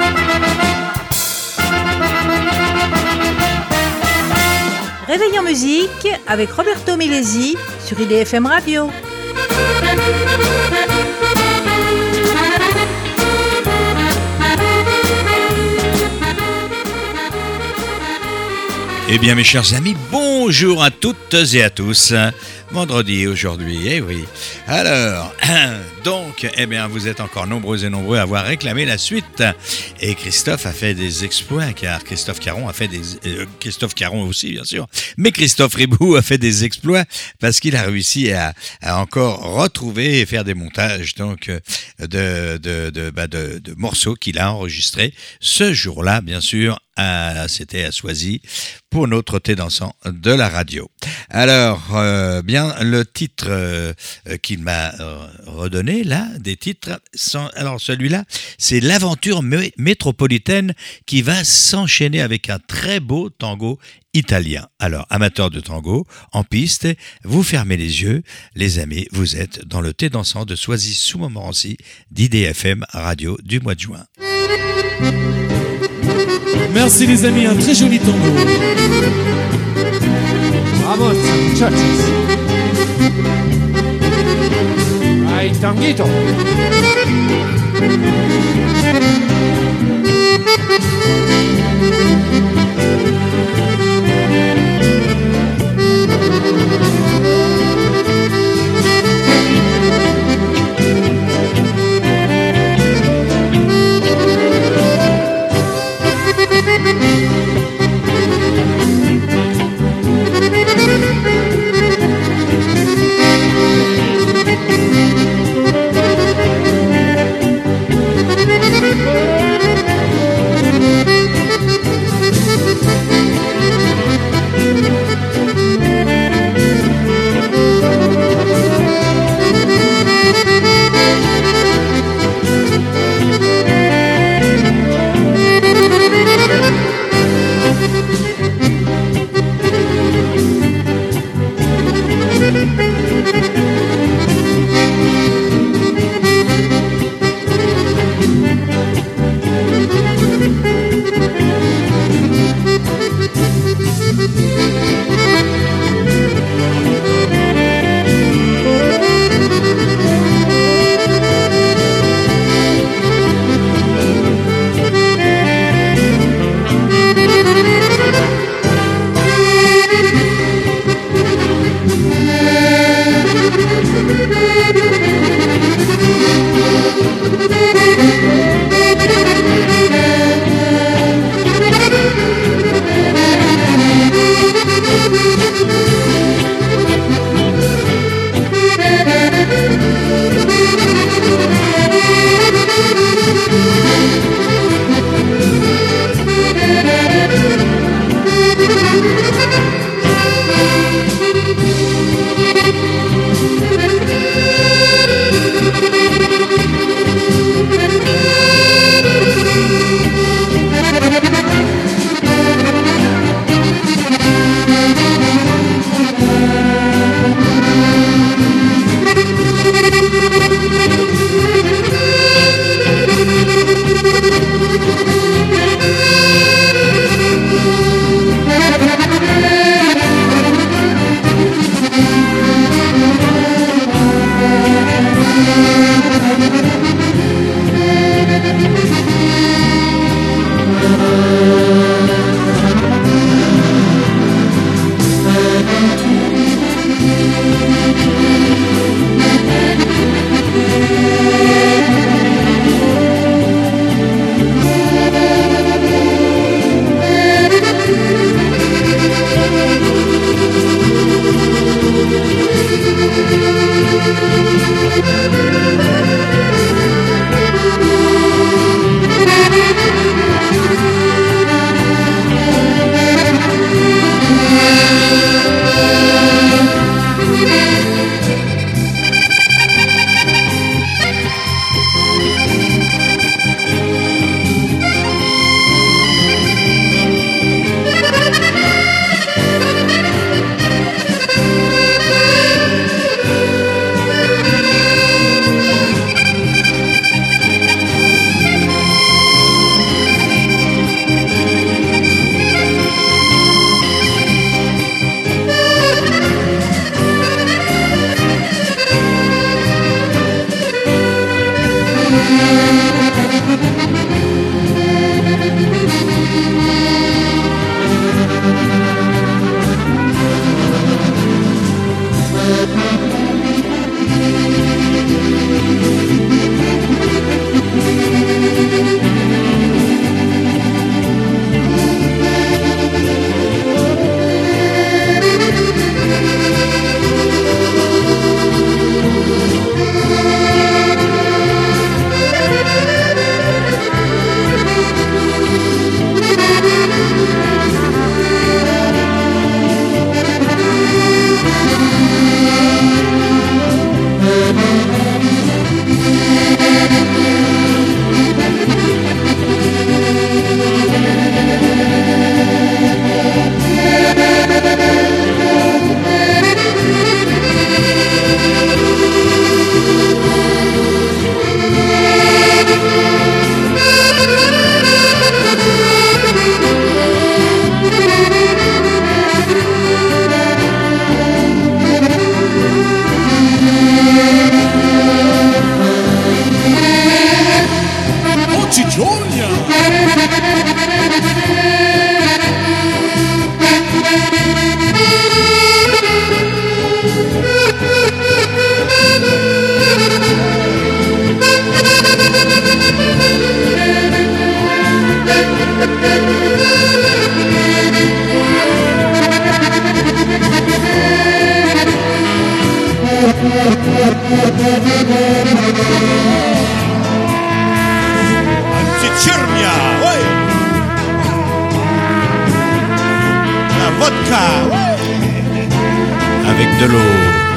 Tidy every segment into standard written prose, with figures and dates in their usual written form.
Réveil en musique avec Roberto Milesi sur IDFM Radio. Eh bien mes chers amis, bonjour à toutes et à tous. Vendredi aujourd'hui, eh oui. Alors, donc, eh bien vous êtes encore nombreux et nombreux à avoir réclamé la suite. Et Christophe a fait des exploits, car Christophe Caron a fait des... Christophe Caron aussi, bien sûr. Mais Christophe Ribou a fait des exploits parce qu'il a réussi à encore retrouver et faire des montages donc de morceaux qu'il a enregistrés ce jour-là, bien sûr. C'était à Soisy pour notre thé dansant de la radio. Alors, bien, le titre qu'il m'a redonné, là, des titres, alors celui-là, c'est l'aventure métropolitaine qui va s'enchaîner avec un très beau tango italien. Alors, amateurs de tango, en piste, vous fermez les yeux, les amis, vous êtes dans le thé dansant de Soisy-sous-Montmorency d'IDFM Radio du mois de juin. Merci les amis, un très joli tango. Bravo, muchachos. Ay, tanguito. Anticiurnia, ouais. La vodka, ouais. Avec de l'eau.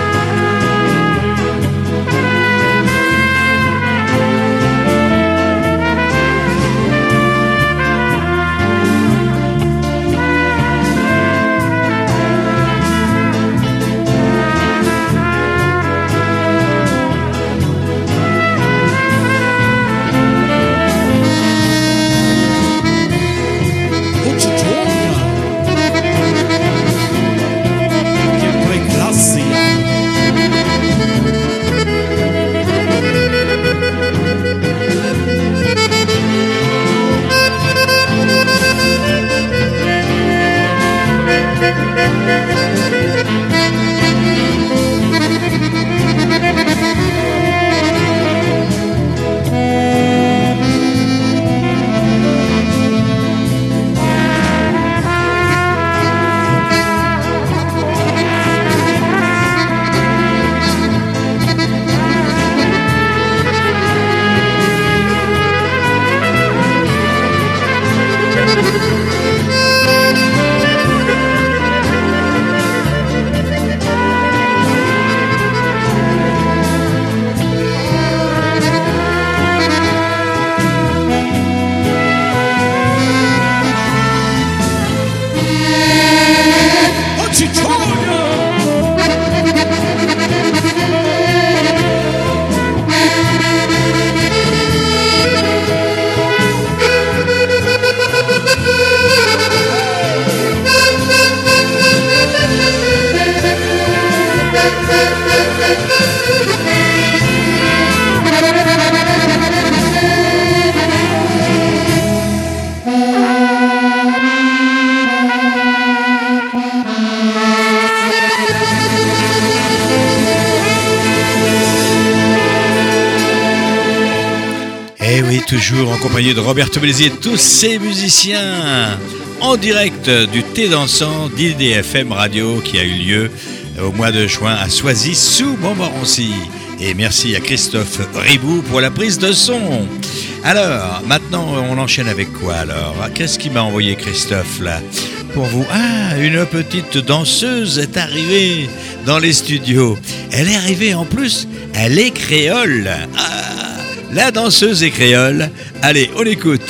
Toujours en compagnie de Roberto Bellesi et tous ses musiciens en direct du Thé dansant d'IDFM Radio qui a eu lieu au mois de juin à Soisy sous Montmorency. Et merci à Christophe Ribou pour la prise de son. Alors, maintenant on enchaîne avec quoi alors? Qu'est-ce qu'il m'a envoyé Christophe là pour vous? Ah, une petite danseuse est arrivée dans les studios. Elle est arrivée en plus, elle est créole. Ah, la danseuse est créole. Allez, on écoute.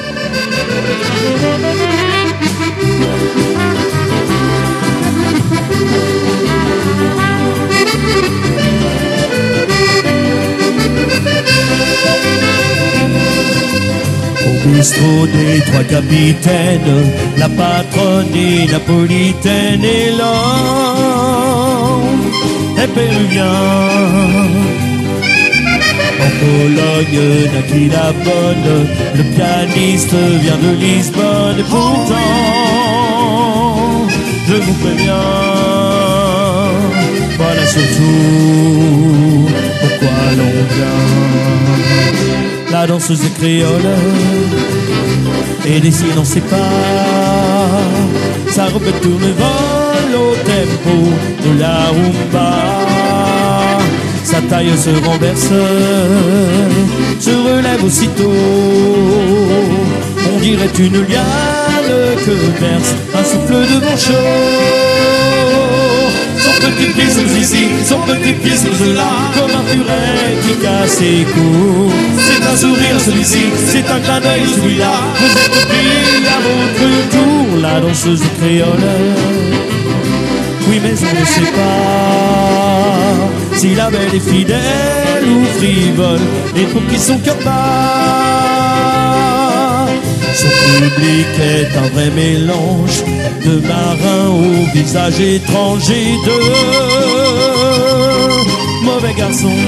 Au bistrot des trois capitaines, la patronne napolitaine est là. Et péruvien. Pologne naquit la bonne, le pianiste vient de Lisbonne. Et pourtant, je vous préviens, voilà surtout pourquoi l'on vient. La danseuse est créole et dessine en ses pas. Sa robe tourne vol au tempo de la rumba. Sa taille se renverse, se relève aussitôt. On dirait une liane que verse un souffle de vent chaud. Son petit pied sur ici, son petit pied sur là, comme un furet qui casse ses coups. C'est un sourire celui-ci, c'est un clin d'œil celui-là. Vous êtes pris à votre tour, la danseuse créole. Oui, mais on ne sait pas si la belle est fidèle ou frivole, et pour qui son cœur bat. Son public est un vrai mélange de marins au visage étrange et de mauvais garçons.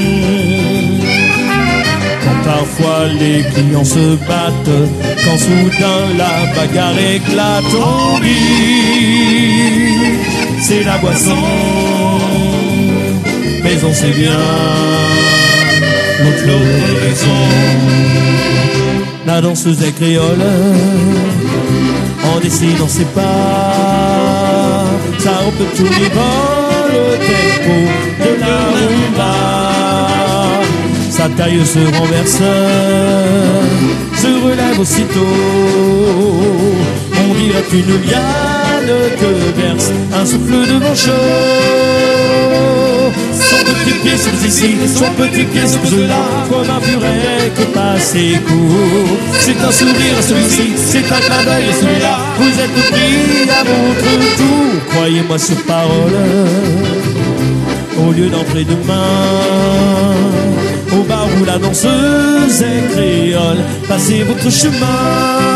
Quand parfois les clients se battent, quand soudain la bagarre éclate, on dit c'est la boisson. Mais on sait bien l'autre raison. La danseuse est créole, en dessinant ses pas. Ça on peut tourner dans le tempo de la rumba. Sa taille se renverse, se relève aussitôt. On dirait une liane que verse un souffle de vent chaud. Son petit pied sur ici, son petit pied sur là, comme un furet qui passe ses coups. C'est un sourire celui-ci, c'est un clin d'œil celui-là. Vous êtes pris à votre tour, croyez-moi sur parole. Au lieu d'entrer demain au bar où la danseuse est créole, passez votre chemin.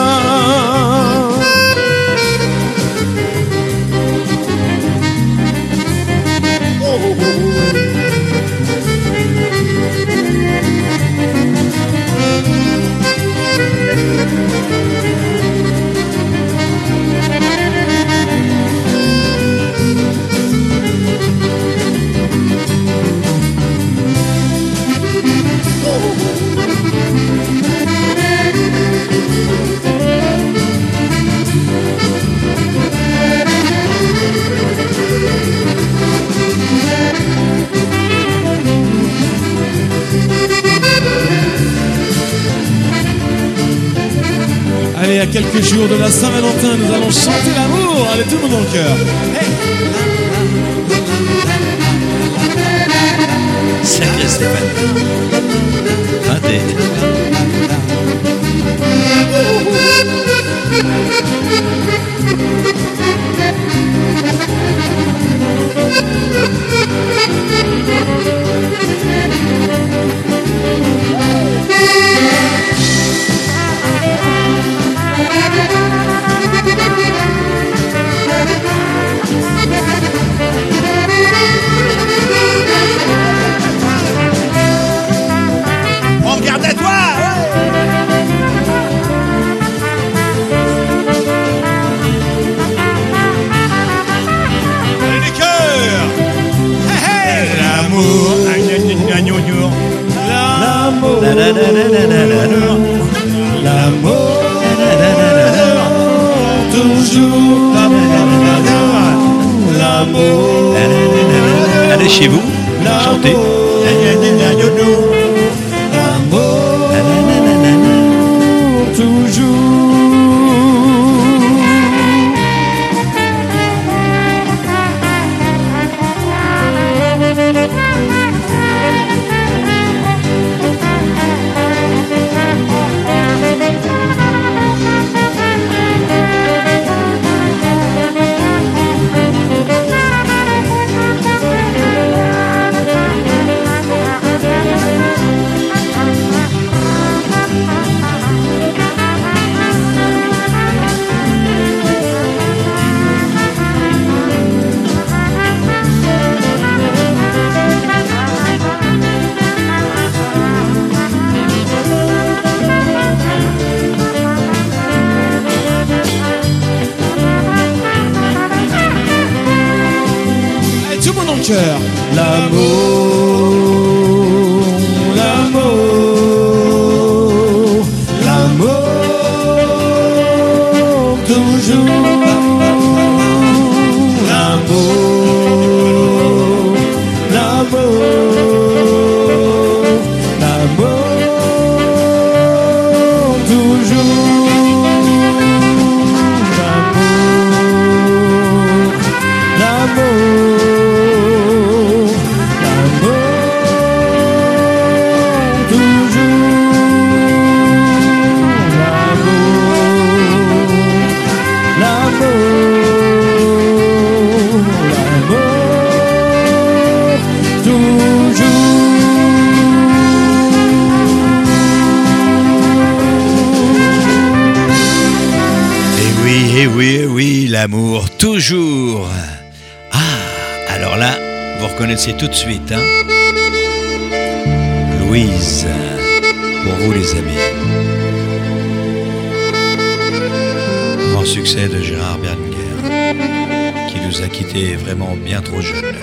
Allez, à quelques jours de la Saint-Valentin, nous allons chanter l'amour. Allez, tout le monde dans le cœur. Hey. Sacré Stéphane. Raté. On regarde à toi. Allez, les cœurs. Hey, hey. L'amour. L'amour, l'amour, toujours l'amour. Allez chez vous, chantez. L'amour, toujours. cœur. L'amour, l'amour, l'amour, toujours. L'amour, l'amour, l'amour, toujours. L'amour, l'amour, l'amour, toujours. Oui, l'amour, toujours. Ah, alors là, vous reconnaissez tout de suite, hein? Louise, pour vous les amis. Grand succès de Gérard Berlinguer, qui nous a quittés vraiment bien trop jeunes.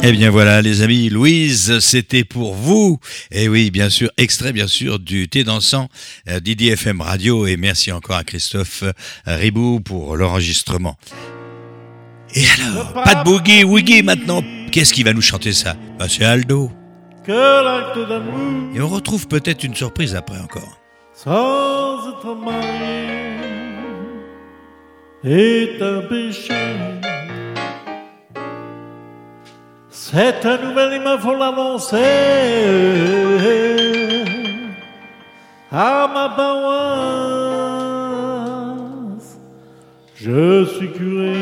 Eh bien voilà les amis, Louise, c'était pour vous. Et oui, bien sûr, extrait bien sûr du Thé dansant d'IDFM Radio. Et merci encore à Christophe Ribou pour l'enregistrement. Et alors, pas de boogie, woogie maintenant. Qu'est-ce qui va nous chanter ça? Ben, c'est Aldo. Et on retrouve peut-être une surprise après encore. Sans être marié est un péché. Cette nouvelle, il me faut l'annoncer à ma paroisse. Je suis curé.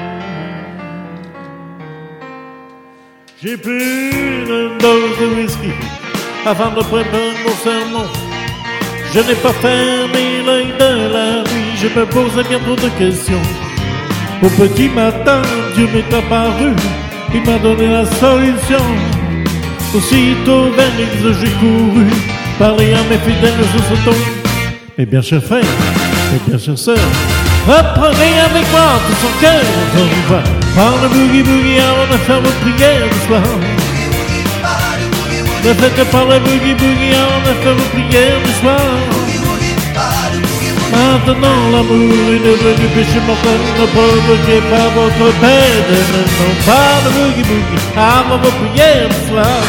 J'ai pris une dose de whisky avant de préparer mon sermon. Je n'ai pas fermé l'œil de la nuit, je me posais bien trop de questions. Au petit matin, Dieu m'est apparu, il m'a donné la solution. Aussitôt vers l'église, j'ai couru, parler à mes fidèles sur ce ton. Mes bien chers frères, mes bien chères sœurs, reprenez avec moi tout son cœur, encore une fois. Par le boogie-boogie avant de faire vos prières du soir. Ne faites pas le boogie-boogie avant de faire vos prières du soir. Maintenant l'amour est devenu péché mortel, ne provoquez pas votre peine. Non, pas le boogie-boogie avant vos prières du soir.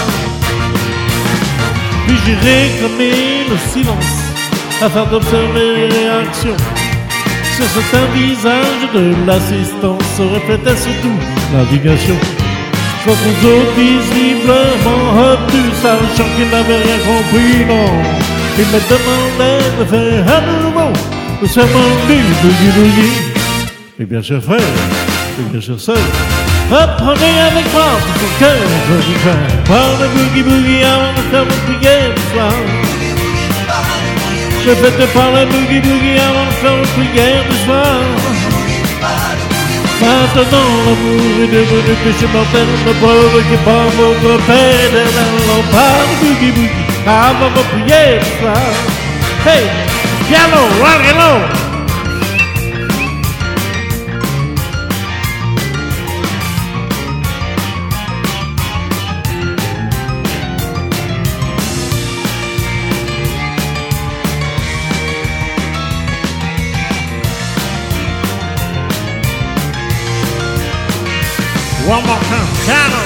Puis j'ai réclamé le silence afin d'observer les réactions. Sur certains visages de l'assistance se reflétait surtout l'indignation. Quand aux autres visiblement obtus, sachant qu'ils n'avaient rien compris, non. Ils me demandaient de faire à nouveau le serment du boogie-boogie. Mes bien chers frères, mes bien chères sœurs, reprenez avec moi tout son cœur, je vous fais par le boogie-boogie avant de faire vos prières du soir. Ne faites pas le boogie-boogie avant de faire vos prières du soir. Maintenant l'amour est devenu péché mortel, ne provoquez pas votre peine. Non, pas le boogie-boogie avant vos prières du soir. Hey, piano, rock and roll. One more time, piano.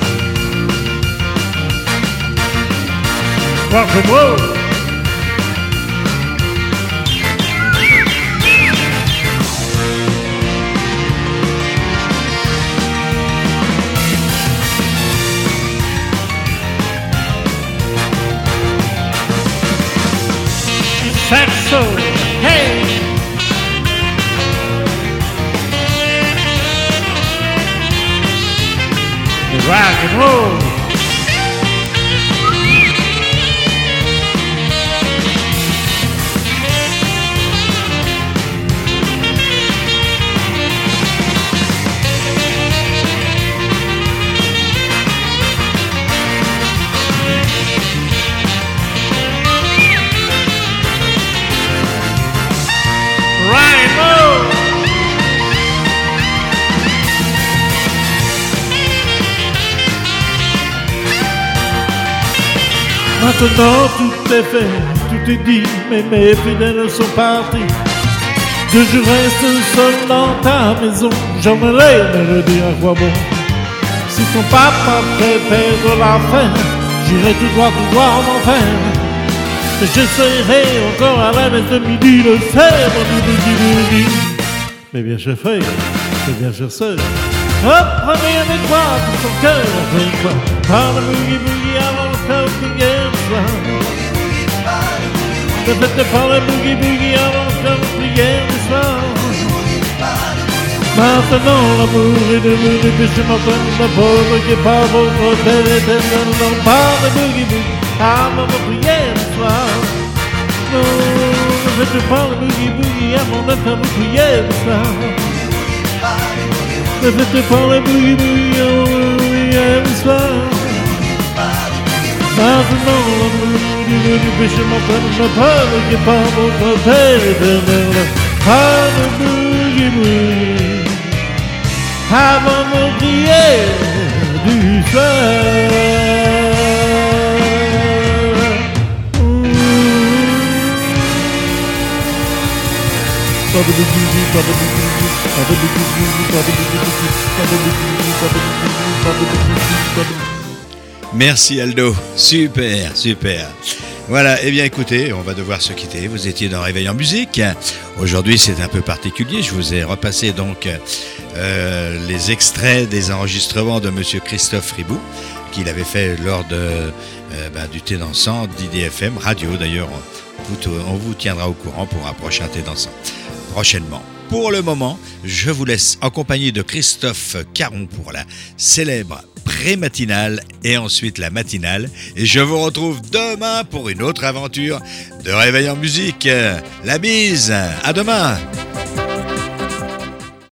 Rock and roll. Saxo, hey. Rock and roll. Rock and roll. Maintenant tout est fait, tout est dit, mais mes fidèles sont partis. Que je reste seul dans ta maison, j'aimerais me dire à quoi bon. Si ton papa fait perdre la fin, j'irai tout droit en enfer. Mais j'essaierai encore à la messe de midi le serment du boogie-boogie. Mes bien chers frères, mes bien chères sœurs, reprenez avec moi tout son cœur, avec moi. Par le boogie-boogie avant de faire prière du soir. Ne faites pas le boogie-boogie avant de faire prière du soir. Maintenant l'amour est devenu péché mortel, ne provoquez pas votre peine éternelle. Non, pas le boogie-boogie avant de prière du soir. Non, ne faites pas le boogie-boogie avant de faire vos prières du soir. Ne faites pas le boogie-boogie avant de prière du soir. Maintenant l'amour est devenu péché mortel, ne provoquez pas votre peine éternelle. Pas de boogie-boogie avant vos prières du soir. Merci Aldo, super, super. Voilà, eh bien écoutez, on va devoir se quitter. Vous étiez dans Réveil en musique. Aujourd'hui, c'est un peu particulier. Je vous ai repassé donc les extraits des enregistrements de Monsieur Christophe Ribou, qu'il avait fait lors du Thé dansant d'IDFM Radio. D'ailleurs, on vous tiendra au courant pour un prochain Thé dansant prochainement. Pour le moment, je vous laisse en compagnie de Christophe Caron pour la célèbre pré-matinale et ensuite la matinale. Et je vous retrouve demain pour une autre aventure de Réveil en musique. La bise, à demain.